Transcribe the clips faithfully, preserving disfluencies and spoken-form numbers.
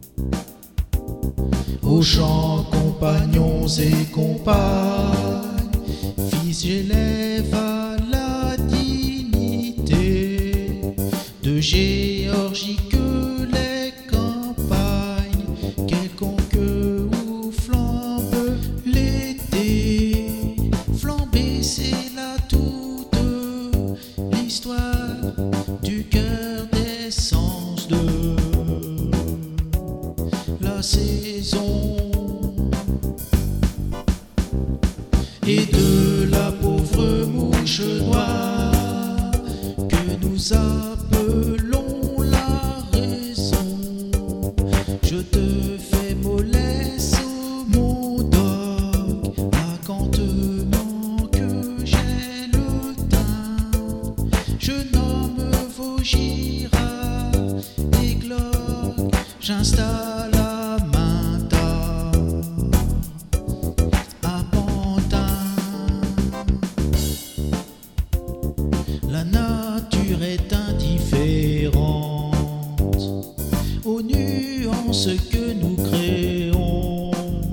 Aux chants, compagnons et compagnes, fils, j'élève à la dignité de Géorgie que les campagnes, quelconque où flambe l'été, flamber c'est là toute l'histoire du cœur des sens de la saison et de la pauvre mouche noire que nous appelons la raison. Je te fais mollesse, mon dogue, racontement que j'ai le teint. Je nomme vos Gira et Glock, j'installe à Mainta, à Pantin. La nature est indifférente aux nuances que nous créons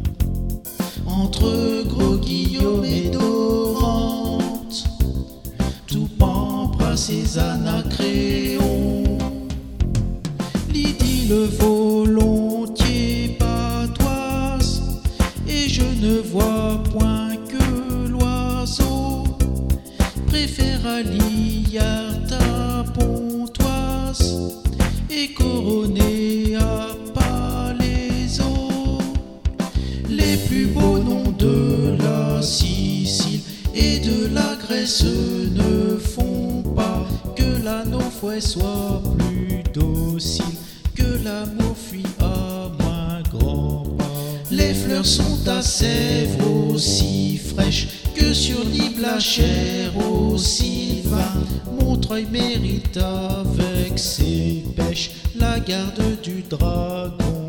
entre Gros Guillaume et Dorante, tout pampre ses anacréons. L'idylle volontiers patoise, et je ne vois point que l'oiseau préfère à l'Iarta pontoise et couronné à Palaiseau. Les plus beaux noms de la Sicile et de la Grèce ne font pas que l'anneau fouet soit plus docile, que l'amour fuit à moins grand pas. Les fleurs sont à sève aussi fraîche que sur l'île la chair aussi vain. Montreuil mérite avec ses pêches la garde du dragon.